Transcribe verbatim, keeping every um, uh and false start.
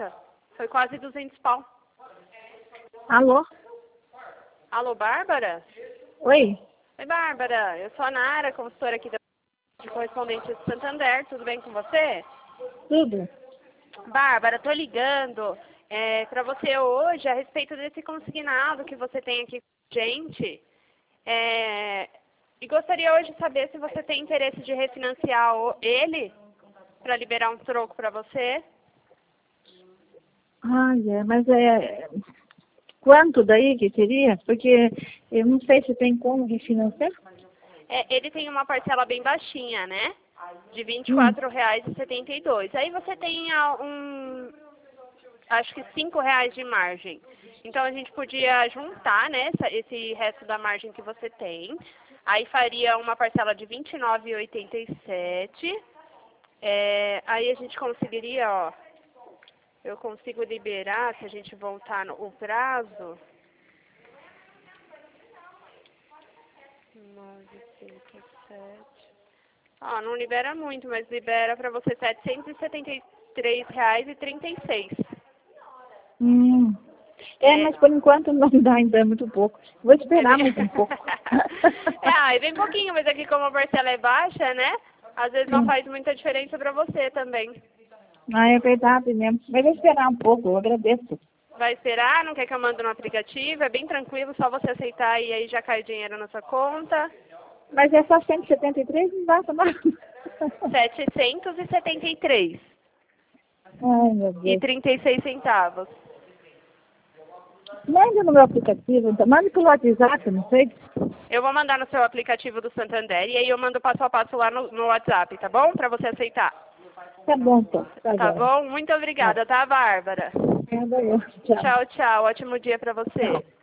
oitenta. Foi quase duzentos pau. Alô? Alô, Bárbara? Oi? Oi, Bárbara. Eu sou a Nara, consultora aqui da de correspondente do Santander. Tudo bem com você? Tudo? Bárbara, tô ligando é, para você hoje a respeito desse consignado que você tem aqui com a gente. É, e gostaria hoje de saber se você tem interesse de refinanciar o- ele para liberar um troco para você. Ai, é, mas é... Quanto daí que seria? Porque eu não sei se tem como refinanciar. É, ele tem uma parcela bem baixinha, né? De vinte e Hum. quatro reais e setenta e dois centavos. Aí você tem ah, um, acho que cinco reais de margem. Então a gente podia juntar, né, essa- esse resto da margem que você tem. Aí faria uma parcela de vinte e nove reais e oitenta e sete centavos. É, aí a gente conseguiria, ó, eu consigo liberar, se a gente voltar no o prazo. nove, cinco, sete. Ó, não libera muito, mas libera para você setecentos e setenta e três reais e trinta e seis centavos. Hum. É, É. mas por enquanto não dá ainda, é muito pouco. Vou esperar mais um pouco. É, ah, é bem pouquinho, mas aqui como a parcela é baixa, né? Às vezes não Hum. faz muita diferença para você também. Ah, é verdade mesmo. Mas vou esperar um pouco, eu agradeço. Vai esperar, não quer que eu mande no aplicativo, é bem tranquilo, só você aceitar e aí já cai o dinheiro na sua conta. Mas é só cento e setenta e três, não basta não. setecentos e setenta e três Ai, meu e Deus. trinta e seis centavos. Mande no meu aplicativo, então. Mande pelo WhatsApp, não sei. Eu vou mandar no seu aplicativo do Santander e aí eu mando passo a passo lá no, no WhatsApp, tá bom? Para você aceitar. Tá bom, então. Tá, Tá bom. bom? Muito obrigada, tá, Bárbara? Obrigada eu. Tchau. Tchau, tchau. Ótimo dia para você. Tchau.